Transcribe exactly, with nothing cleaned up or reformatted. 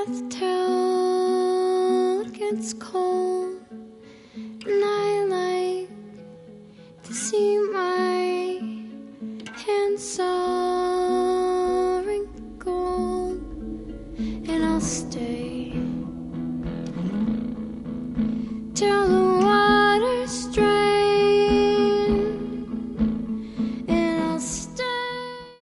till it gets cold, and I like to see my hands all wrinkled, and I'll stay till